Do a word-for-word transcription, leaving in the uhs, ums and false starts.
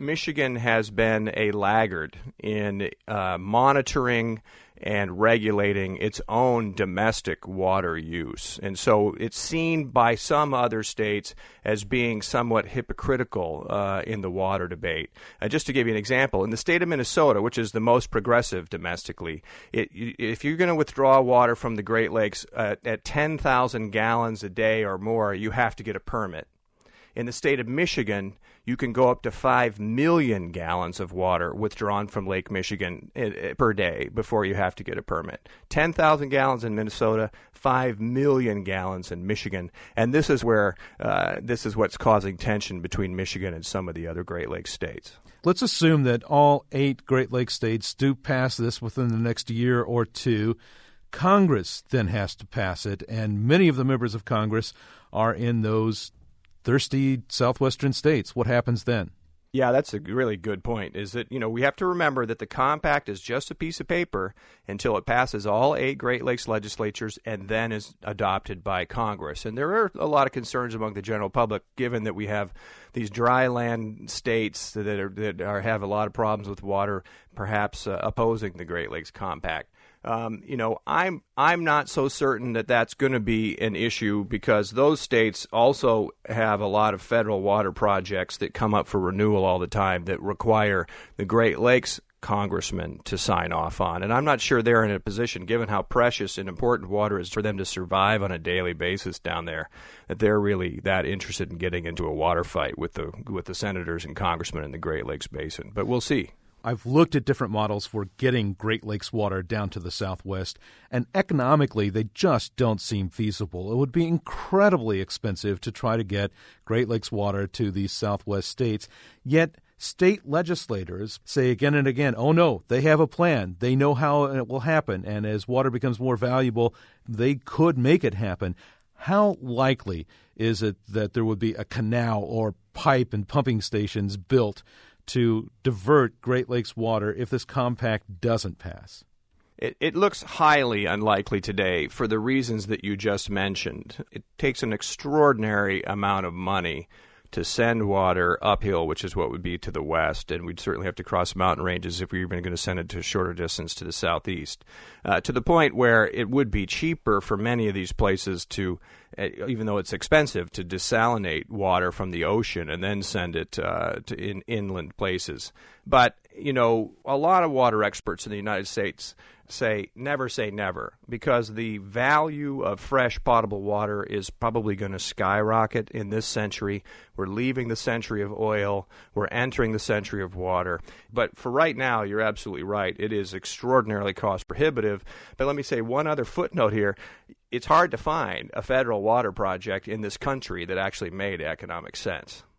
Michigan has been a laggard in uh, monitoring and regulating its own domestic water use. And so it's seen by some other states as being somewhat hypocritical uh, in the water debate. Uh, just to give you an example, in the state of Minnesota, which is the most progressive domestically, it, if you're going to withdraw water from the Great Lakes uh, at ten thousand gallons a day or more, you have to get a permit. In the state of Michigan, you can go up to five million gallons of water withdrawn from Lake Michigan per day before you have to get a permit. ten thousand gallons in Minnesota, five million gallons in Michigan. And this is where uh, this is what's causing tension between Michigan and some of the other Great Lakes states. Let's assume that all eight Great Lakes states do pass this within the next year or two. Congress then has to pass it, and many of the members of Congress are in those thirsty southwestern states. What happens then? Yeah, that's a really good point, is that, you know, we have to remember that the compact is just a piece of paper until it passes all eight Great Lakes legislatures and then is adopted by Congress. And there are a lot of concerns among the general public, given that we have these dry land states that are, that are have a lot of problems with water, perhaps uh, opposing the Great Lakes Compact. Um, you know, I'm I'm not so certain that that's going to be an issue, because those states also have a lot of federal water projects that come up for renewal all the time that require the Great Lakes congressmen to sign off on. And I'm not sure they're in a position, given how precious and important water is for them to survive on a daily basis down there, that they're really that interested in getting into a water fight with the with the senators and congressmen in the Great Lakes Basin. But we'll see. I've looked at different models for getting Great Lakes water down to the Southwest, and economically they just don't seem feasible. It would be incredibly expensive to try to get Great Lakes water to these Southwest states, yet state legislators say again and again, oh no, they have a plan. They know how it will happen, and as water becomes more valuable, they could make it happen. How likely is it that there would be a canal or pipe and pumping stations built to divert Great Lakes water if this compact doesn't pass? It, it looks highly unlikely today for the reasons that you just mentioned. It takes an extraordinary amount of money to send water uphill, which is what would be to the west, and we'd certainly have to cross mountain ranges if we were even going to send it to a shorter distance to the southeast, uh, to the point where it would be cheaper for many of these places to, uh, even though it's expensive, to desalinate water from the ocean and then send it uh, to in, inland places. But, you know, a lot of water experts in the United States say never say never, because the value of fresh potable water is probably going to skyrocket in this century. We're leaving the century of oil. We're entering the century of water. But for right now, you're absolutely right. It is extraordinarily cost prohibitive. But let me say one other footnote here. It's hard to find a federal water project in this country that actually made economic sense.